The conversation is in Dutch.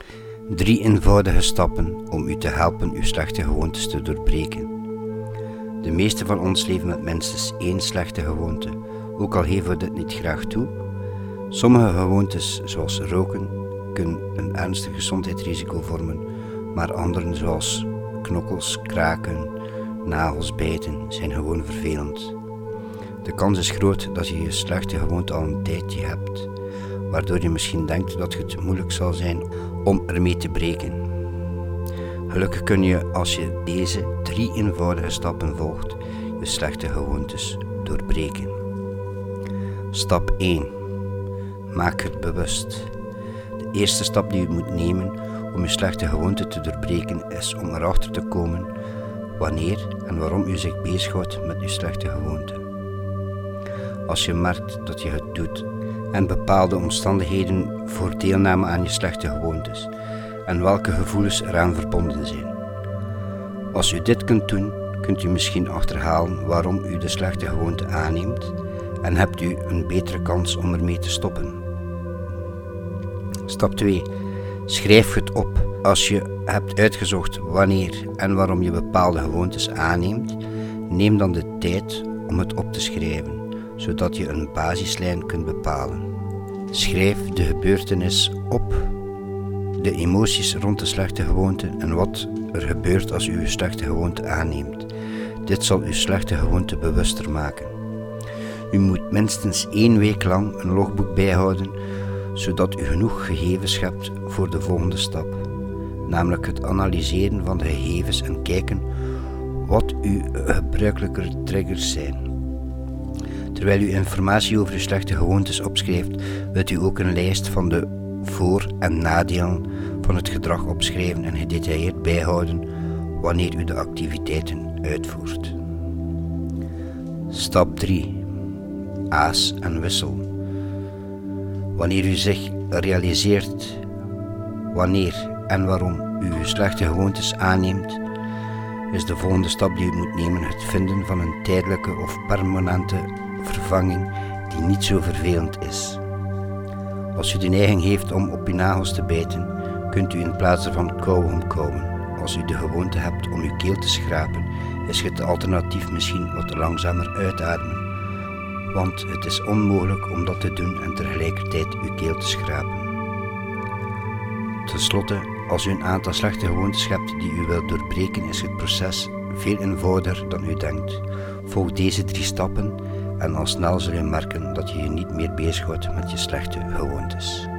3 eenvoudige stappen om u te helpen uw slechte gewoontes te doorbreken. De meeste van ons leven met minstens 1 slechte gewoonte, ook al geven we dit niet graag toe. Sommige gewoontes, zoals roken, kunnen een ernstig gezondheidsrisico vormen, maar andere, zoals knokkels, kraken, nagels bijten, zijn gewoon vervelend. De kans is groot dat je slechte gewoonte al een tijdje hebt, waardoor je misschien denkt dat het moeilijk zal zijn om ermee te breken. Gelukkig kun je, als je deze 3 eenvoudige stappen volgt, je slechte gewoontes doorbreken. Stap 1. Maak het bewust. De eerste stap die je moet nemen om je slechte gewoonte te doorbreken is om erachter te komen wanneer en waarom u zich bezighoudt met uw slechte gewoonte. Als je merkt dat je het doet en bepaalde omstandigheden voor deelname aan je slechte gewoontes en welke gevoelens eraan verbonden zijn. Als u dit kunt doen, kunt u misschien achterhalen waarom u de slechte gewoonte aanneemt en hebt u een betere kans om ermee te stoppen. Stap 2. Schrijf het op. Als je hebt uitgezocht wanneer en waarom je bepaalde gewoontes aanneemt, neem dan de tijd om het op te schrijven, zodat je een basislijn kunt bepalen. Schrijf de gebeurtenis op, de emoties rond de slechte gewoonte en wat er gebeurt als u uw slechte gewoonte aanneemt. Dit zal uw slechte gewoonte bewuster maken. U moet minstens 1 week lang een logboek bijhouden, zodat u genoeg gegevens hebt voor de volgende stap, namelijk het analyseren van de gegevens en kijken wat uw gebruikelijke triggers zijn. Terwijl u informatie over uw slechte gewoontes opschrijft, wilt u ook een lijst van de voor- en nadelen van het gedrag opschrijven en gedetailleerd bijhouden wanneer u de activiteiten uitvoert. Stap 3. Aas en wissel. Wanneer u zich realiseert wanneer en waarom u uw slechte gewoontes aanneemt, is de volgende stap die u moet nemen het vinden van een tijdelijke of permanente vervanging die niet zo vervelend is. Als u de neiging heeft om op uw nagels te bijten, kunt u in plaats ervan kauwgom kauwen. Als u de gewoonte hebt om uw keel te schrapen, is het alternatief misschien wat langzamer uitademen, want het is onmogelijk om dat te doen en tegelijkertijd uw keel te schrapen. Ten slotte, als u een aantal slechte gewoontes hebt die u wilt doorbreken, is het proces veel eenvoudiger dan u denkt. Volg deze 3 stappen en al snel zul je merken dat je je niet meer bezighoudt met je slechte gewoontes.